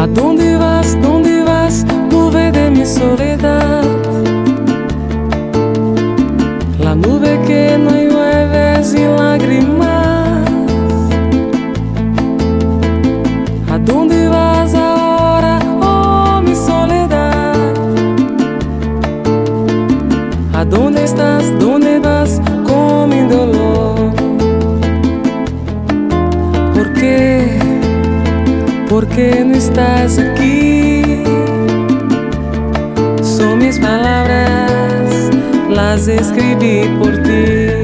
Dónde vas, nube de mi soledad? La nube que no llueve sin lágrimas. ¿A dónde vas ahora, oh mi soledad? ¿A dónde estás, dónde vas con mi dolor? ¿Por qué? ¿Por qué no estás aquí? Son mis palabras, las escribí por ti.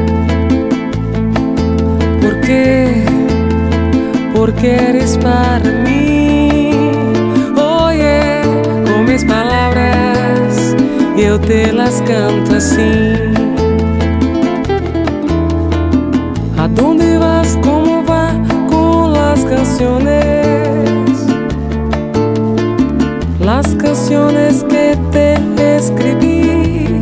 ¿Por qué? Porque eres para mí. Oye, con mis palabras yo te las canto así. ¿A dónde vas? ¿Cómo va con las canciones? Las canciones que te escribí.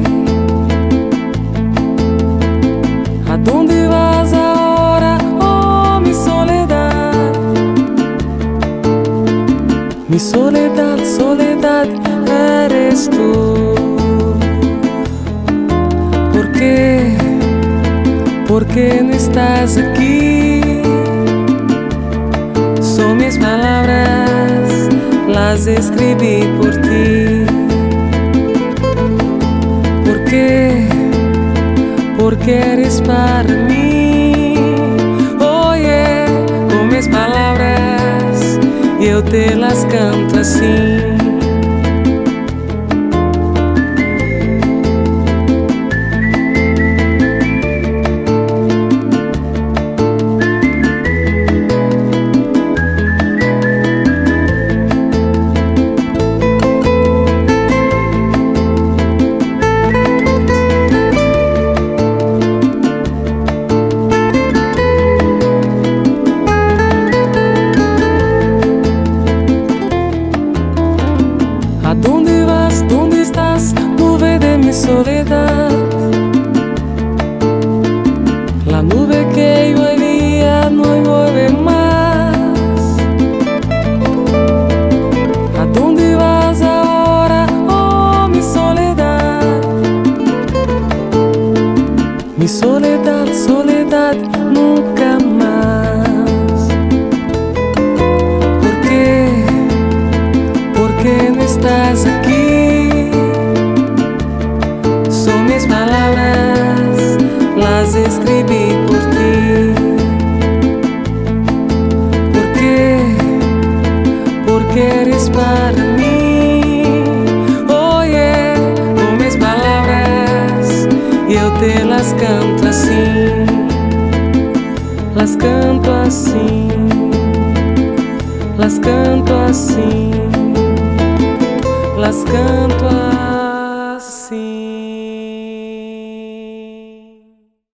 ¿A dónde vas ahora, oh mi soledad? Mi soledad, soledad, eres tú. ¿Por qué? ¿Por qué no estás aquí? Son mis palabras, las escribí por ti. ¿Por qué? Porque eres para mí. Oye, con mis palabras yo te las canto así. ¿A dónde vas? ¿Dónde estás? Nube de mi soledad. La nube que llovía no llueve más. ¿A dónde vas ahora, oh mi soledad? Mi soledad, soledad, nunca más. ¿Por qué? ¿Por qué no estás aquí? Son mis palabras, las escribí por ti. ¿Por qué? Porque eres para mí. Oye, con mis palabras yo te las canto así. Las canto así. Las canto así. Las canto así.